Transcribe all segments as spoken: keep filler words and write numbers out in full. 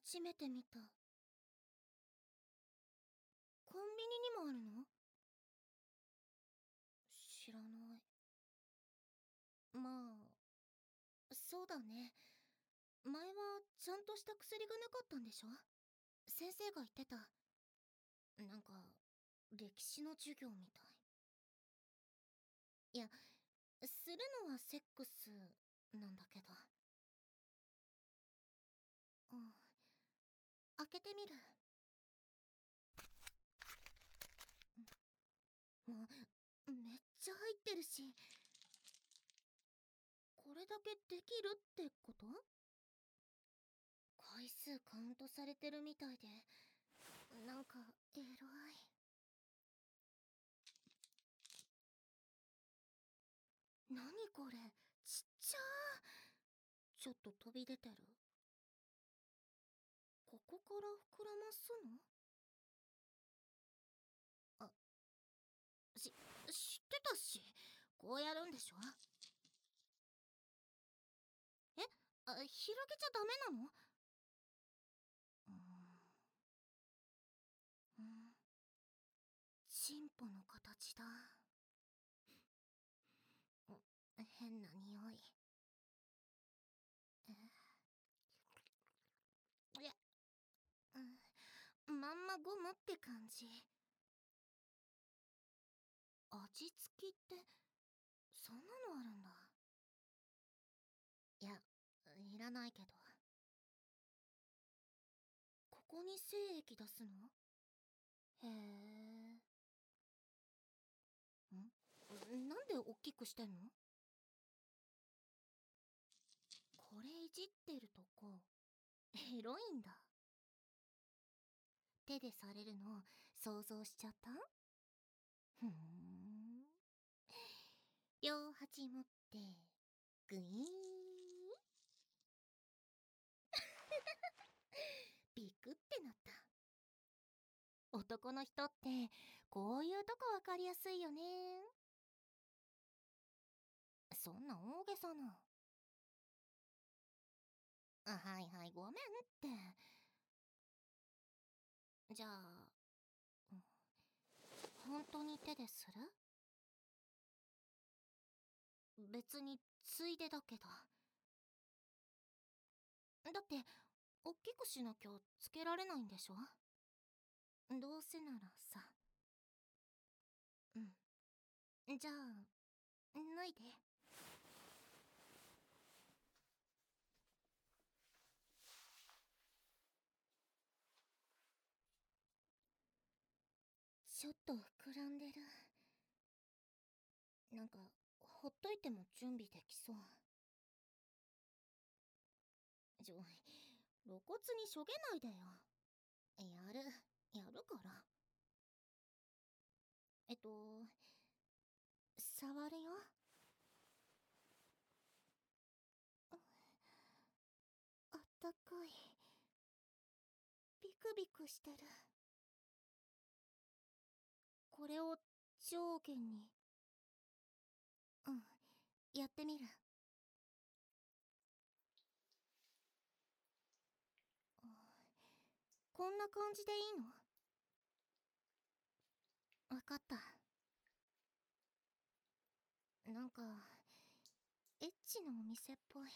初めて見た。コンビニにもあるの？知らない。まあ、そうだね。前はちゃんとした薬がなかったんでしょ？先生が言ってた。なんか、歴史の授業みたい。いや、するのはセックスなんだけど。うん。開けてみる。もう、めっちゃ入ってるし。これだけできるってこと？回数カウントされてるみたいで、なんか、エロい。なにこれ、ちっちゃー。ちょっと飛び出てる。ここから膨らますの？あ、し、知ってたし、こうやるんでしょ？え、あ、広げちゃダメなの？うーん、うん、チンポの形だ。う変な匂い。えいや、うん、まんまゴムって感じ。味付きってそんなのあるんだ。いや、いらないけど。ここに精液出すの？へえ。んなんでおっきくしてんの？これいじってるとこエロいんだ。手でされるの想像しちゃった？ふーん。両端持ってグイーン。ビクってなった。男の人ってこういうとこわかりやすいよね。そんな大げさな。あ、はいはい、ごめんって。じゃあ、うん、本当に手でする？別についでだけど。だっておっきくしなきゃつけられないんでしょ？どうせならさ。うん。じゃあ脱いで。ちょっと膨らんでる。なんかほっといても準備できそう。ちょ、露骨にしょげないでよ。やる、やるから。えっと、触るよ。あったかい。ビクビクしてる。これを上下に。うん、やってみる。こんな感じでいいの？わかった。なんかエッチなお店っぽい。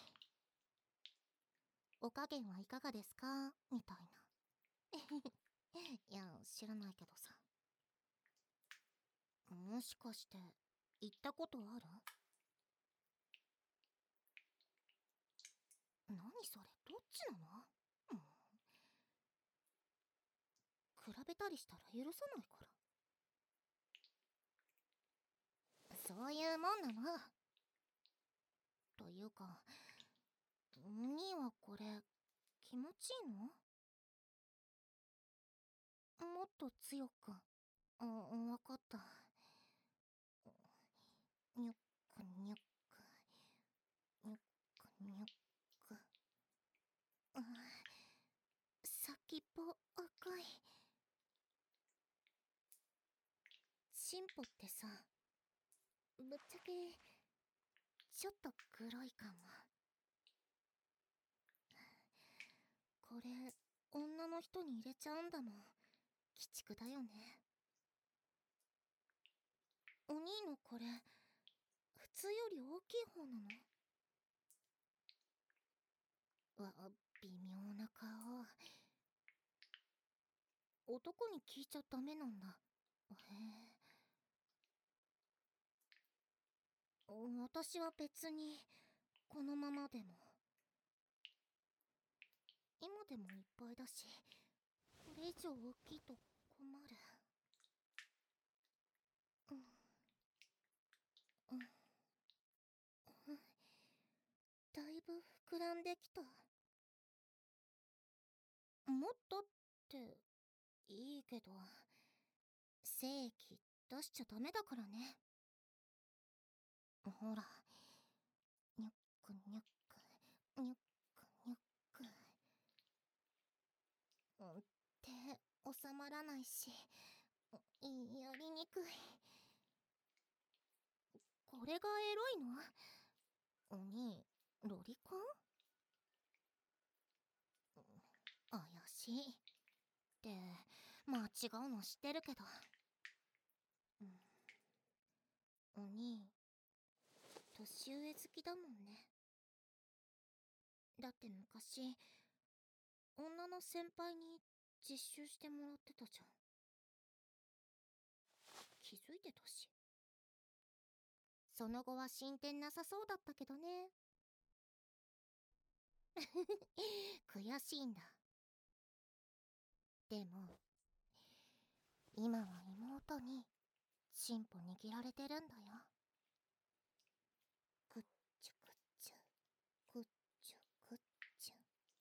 お加減はいかがですかみたいな。いや、知らないけどさ。もしかして行ったことある？何それ、どっちなの？うん、比べたりしたら許さないから。そういうもんなの。というか、兄はこれ気持ちいいの？もっと強く。うん、わかった。にゅっくにゅっくにゅっくにゅっく。うん、先っぽ赤い。チンポってさ、ぶっちゃけちょっと黒いかも。これ女の人に入れちゃうんだもん。鬼畜だよね。お兄のこれ、普通より大きい方なの？わ、微妙な顔。男に聞いちゃダメなんだ。へえ。私は別に、このままでも。今でもいっぱいだし、これ以上大きいと困る。うん。うん。うん。だいぶ膨らんできた。もっとっていいけど、精液出しちゃダメだからね。ほら、にゃっくにゃっく、にゃっくにゃっく。うん、手収まらないし、やりにくい。これがエロいの？お兄、ロリコン？怪しい。って間違うの知ってるけど。うん、お兄、年上好きだもんね。だって昔、女の先輩に実習してもらってたじゃん。気づいてたし。その後は進展なさそうだったけどね。悔しいんだ。でも、今は妹に進歩握られてるんだよ。くっちゅくっちゅ、くっちゅくっちゅ。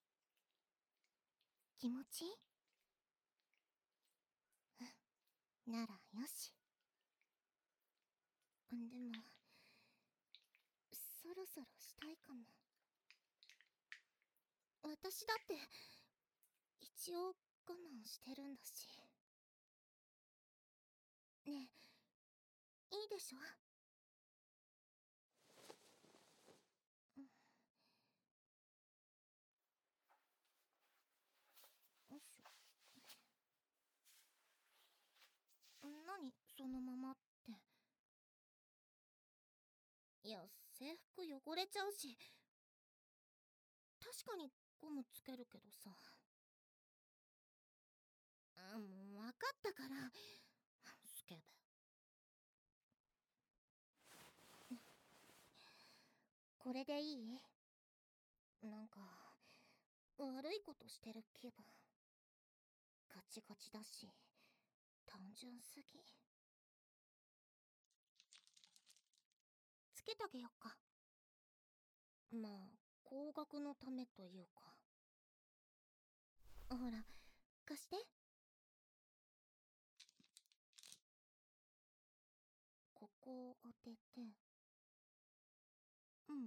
気持ちいい？うん、ならよし。でも、そろそろしたいかも。私だって一応我慢してるんだし。ねえ、いいでしょ？うん、よいしょ。何そのままって。いや、制服汚れちゃうし。確かにゴムつけるけどさ。あ、もう分かったから。スケベ。これでいい？なんか悪いことしてる気分。ガチガチだし単純すぎ。つけてあげよっか。まあ高額のためというか。ほら貸して。ここを当てて。うん、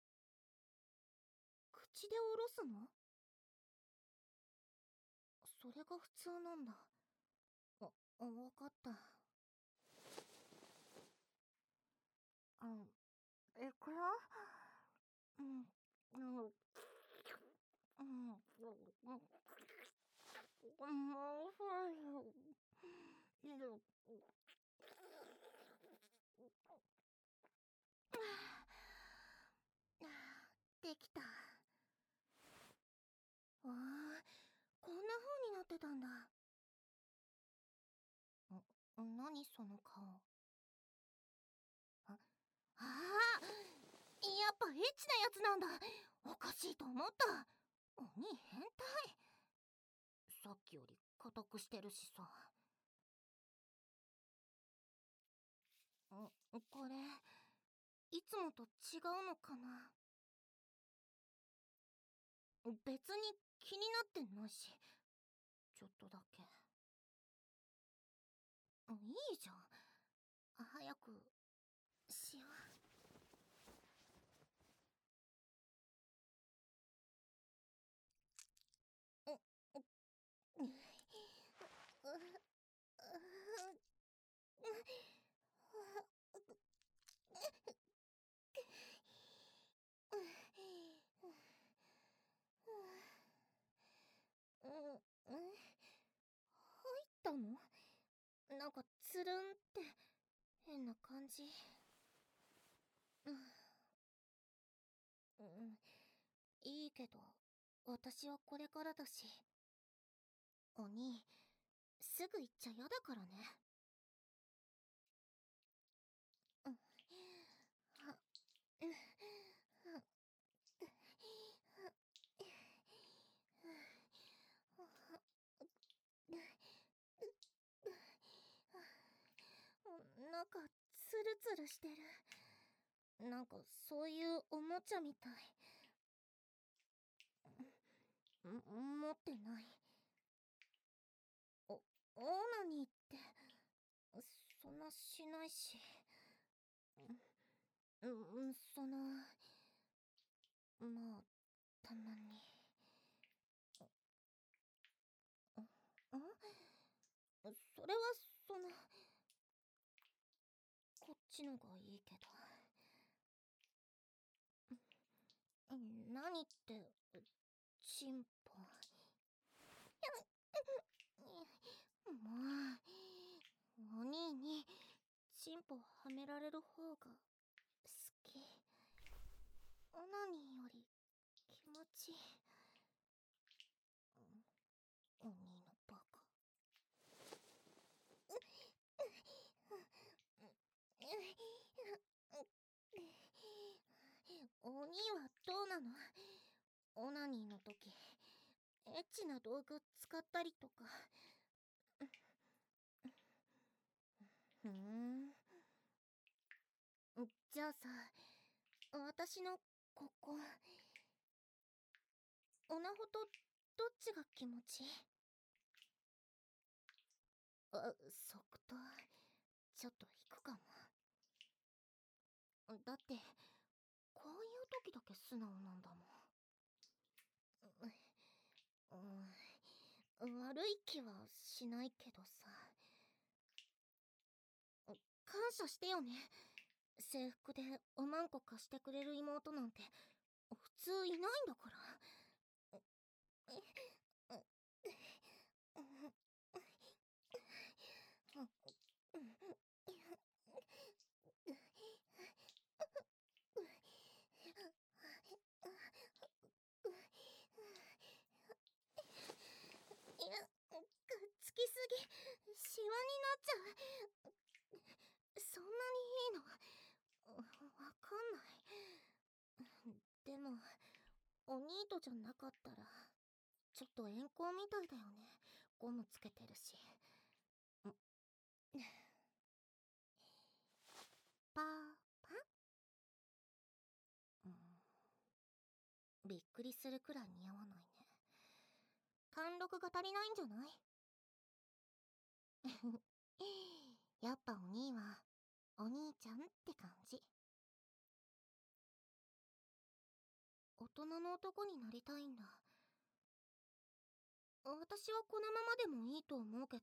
口で下ろすの？それが普通なんだ。あ、わかった。うん、いくよ。うん、うん、うん、うん、もう遅いよ。できた。わあ、こんな風になってたんだ。ん、何その顔。あ、ああ、やっぱエッチなやつなんだ。おかしいと思った。鬼変態。さっきより硬くしてるしさ。ん、これいつもと違うのかな？別に気になってないし。ちょっとだけ。いいじゃん。早くしよう。う、う、 なんかつるんって変な感じ。うん、うん、いいけど私はこれからだし。お兄、すぐ行っちゃやだからね。うん、は、うん、なんかツルツルしてる。なんかそういうおもちゃみたい。ん持ってない。お、オーナニーってそんなしないし。うん、その、まあたまに。んそれはその、こっちのがいいけど。何って、チンポ。もう、お兄にチンポはめられる方が好き。オナニーより気持ちいい。お兄のバカ。お兄はどうなの？オナニーの時エッチな道具使ったりとか。ふん。じゃあさ、私のここ、オナホとどっちが気持ちいい？あ、即答。ちょっと引くかも。だってこういう時だけ素直なんだもん。うん、悪い気はしないけどさ。感謝してよね。制服でおまんこ貸してくれる妹なんて普通いないんだから。いや、くっつきすぎ、シワになっちゃう。そんなにいいの？わかんない。でもおニートじゃなかったらちょっと遠行みたいだよね。ゴムつけてるし。パーパン、うん、びっくりするくらい似合わないね。貫禄が足りないんじゃない？やっぱお兄はお兄ちゃんって感じ。大人の男になりたいんだ。私はこのままでもいいと思うけど。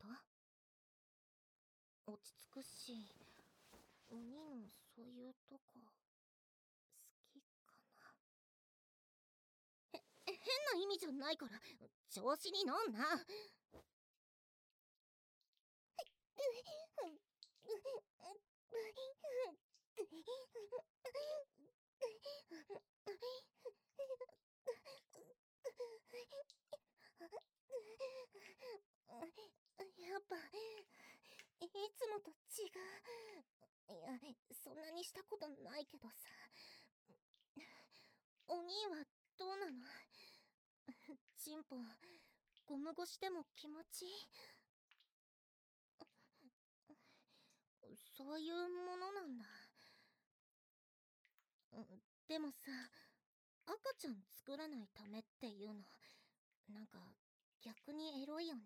落ち着くし、お兄のそういうとこ好きかな。へ変な意味じゃないから調子に乗んな。やっぱいつもと違う。いや、そんなにしたことないけどさ。お兄はどうなの？チンポゴム越しでも気持ちいい？そういうものなんだ。でもさ、赤ちゃん作らないためっていうのなんか逆にエロいよね。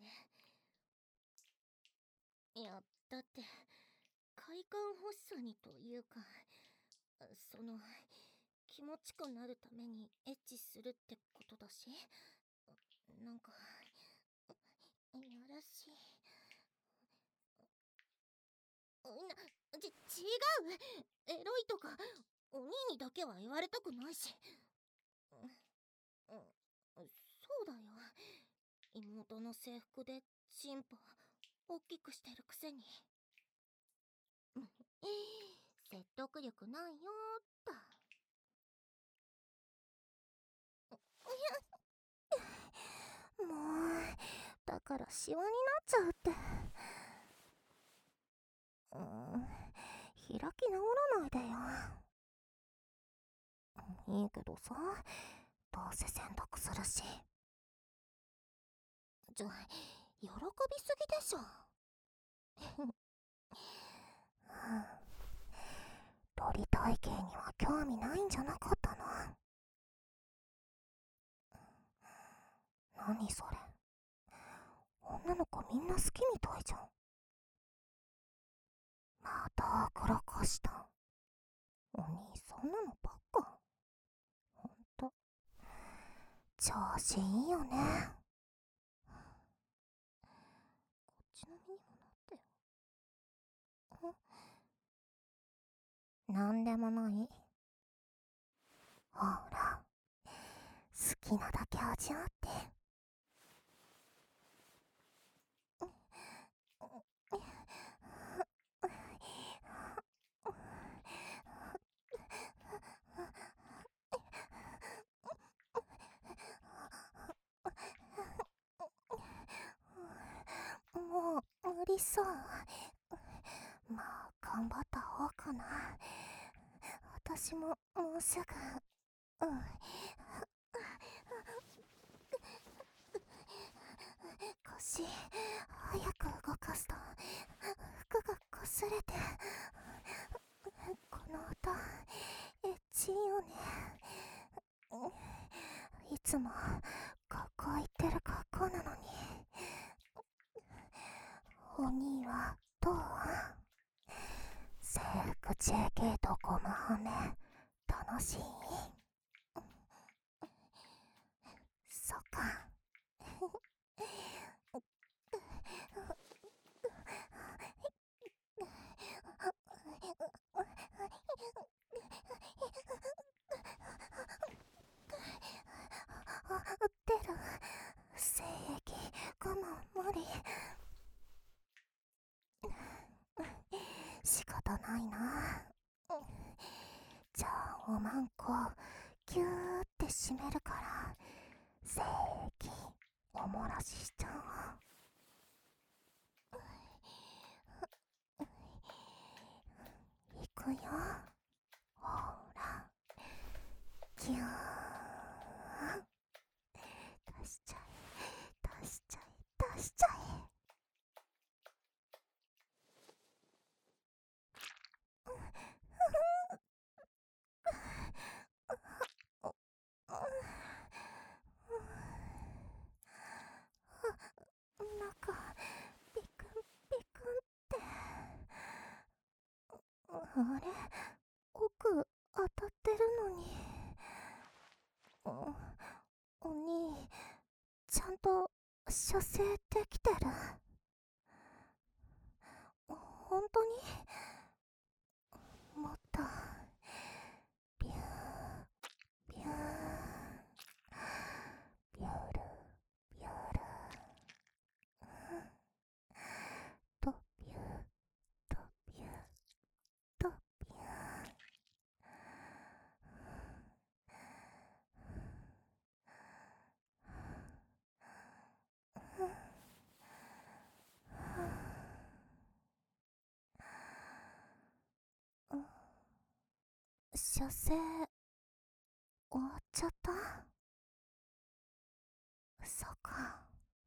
いや、だって快感欲しさにというか、その気持ちくなるためにエッチするってことだし、なんかいやらしい。な、ち、違う。エロいとかお兄にだけは言われたくないし。うん、そうだよ。妹の制服でチンポ大きくしてるくせに。 説得力ないよーっと。もう、だからシワになっちゃうって。うーん、開き直らないでよ。いいけどさ、どうせ洗濯するし。ちょ、喜びすぎでしょ。鳥体型には興味ないんじゃなかったの？何それ。女の子みんな好きみたいじゃん。また暗かした。お兄そんなのばっか。ほんと調子いいよね。こっちの身にもなってよ。なんでもない。ほら、好きなだけ味わって。もう無理そう。まあ頑張った方かな。私ももうすぐ。うん。腰早く動かすと服が擦れて。この音エッチいよね。いつも学校行ってる格好なのに。お兄はどう？制服 ジェーケー とゴマはめ楽しい？そっか。出る。精液我慢無理。仕方ないな。じゃあおまんこギューって締めるから精液お漏らししちゃう。いくよ。ほらギュー出しちゃえ出しちゃえ出しちゃえ。なんかビクンビクンって。あれ奥当たってるのに。お兄ちゃんと射精できてる？本当に？もっとビュービュービュールビュールとビューとビューとビュー。射精終わっちゃった？そっか。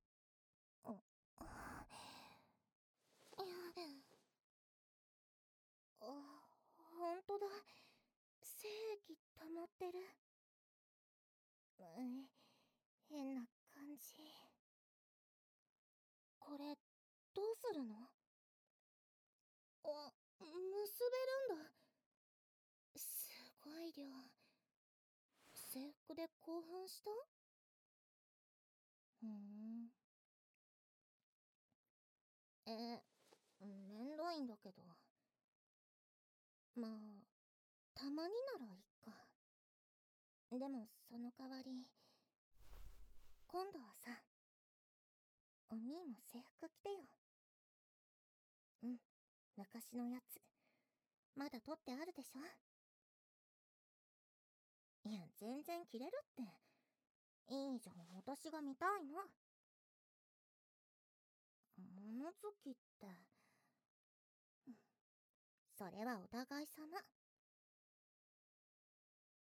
あ、ほんとだ。精液溜まってる。うん、変な感じ。これどうするの？あ、結べるんだ。すごい量。制服で興奮した？ふーん。え、めんどいんだけど。まあ、たまにならいっか。でもその代わり、今度はさ、お兄も制服着てよ。うん、昔のやつ。 まだ取ってあるでしょ。いや、全然切れるって。いいじゃん、私が見たいの。物好きって、それはお互い様。